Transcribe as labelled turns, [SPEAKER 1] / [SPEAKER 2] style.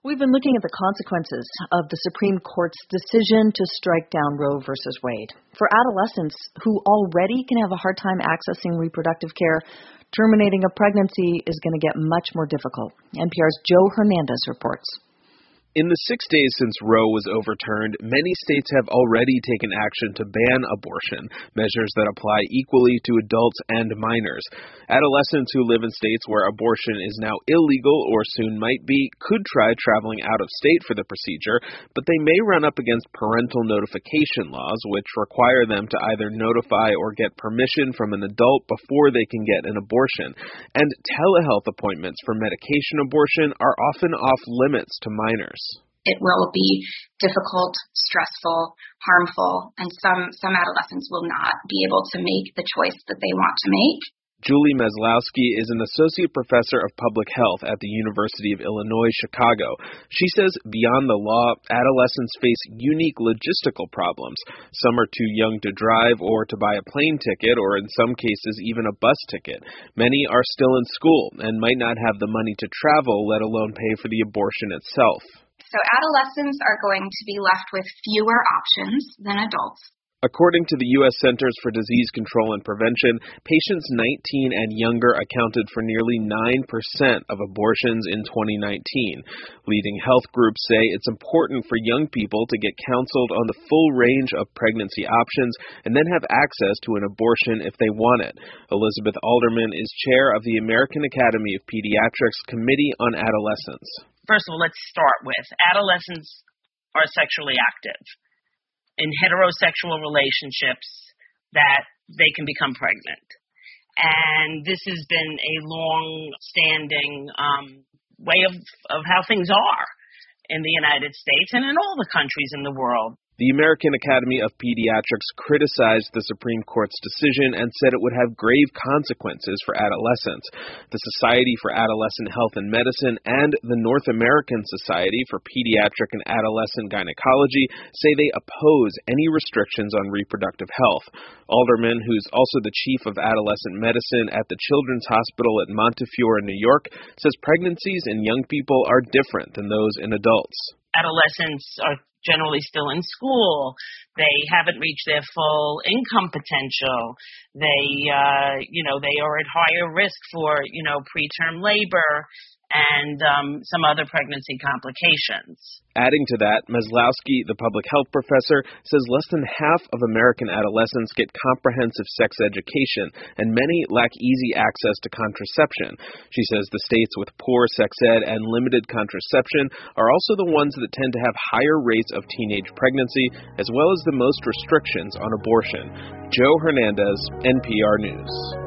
[SPEAKER 1] We've been looking at the consequences of the Supreme Court's decision to strike down Roe versus Wade. For adolescents who already can have a hard time accessing reproductive care, terminating a pregnancy is going to get much more difficult. NPR's Joe Hernandez reports.
[SPEAKER 2] In the 6 days since Roe was overturned, many states have already taken action to ban abortion, measures that apply equally to adults and minors. Adolescents who live in states where abortion is now illegal or soon might be could try traveling out of state for the procedure, but they may run up against parental notification laws, which require them to either notify or get permission from an adult before they can get an abortion. And telehealth appointments for medication abortion are often off limits to minors.
[SPEAKER 3] It will be difficult, stressful, harmful, and some adolescents will not be able to make the choice that they want to make.
[SPEAKER 2] Julie Maslowski is an associate professor of public health at the University of Illinois, Chicago. She says beyond the law, adolescents face unique logistical problems. Some are too young to drive or to buy a plane ticket, or in some cases even a bus ticket. Many are still in school and might not have the money to travel, let alone pay for the abortion itself.
[SPEAKER 3] So adolescents are going to be left with fewer options than adults.
[SPEAKER 2] According to the U.S. Centers for Disease Control and Prevention, patients 19 and younger accounted for nearly 9% of abortions in 2019. Leading health groups say it's important for young people to get counseled on the full range of pregnancy options and then have access to an abortion if they want it. Elizabeth Alderman is chair of the American Academy of Pediatrics Committee on Adolescence.
[SPEAKER 4] First of all, let's start with adolescents are sexually active in heterosexual relationships that they can become pregnant. And this has been a long-standing way of how things are in the United States and in all the countries in the world.
[SPEAKER 2] The American Academy of Pediatrics criticized the Supreme Court's decision and said it would have grave consequences for adolescents. The Society for Adolescent Health and Medicine and the North American Society for Pediatric and Adolescent Gynecology say they oppose any restrictions on reproductive health. Alderman, who's also the chief of adolescent medicine at the Children's Hospital at Montefiore, New York, says pregnancies in young people are different than those in adults.
[SPEAKER 4] Adolescents are generally still in school. They haven't reached their full income potential. They are at higher risk for, preterm labor and some other pregnancy complications.
[SPEAKER 2] Adding to that, Maslowski, the public health professor, says less than half of American adolescents get comprehensive sex education, and many lack easy access to contraception. She says the states with poor sex ed and limited contraception are also the ones that tend to have higher rates of teenage pregnancy, as well as the most restrictions on abortion. Joe Hernandez, NPR News.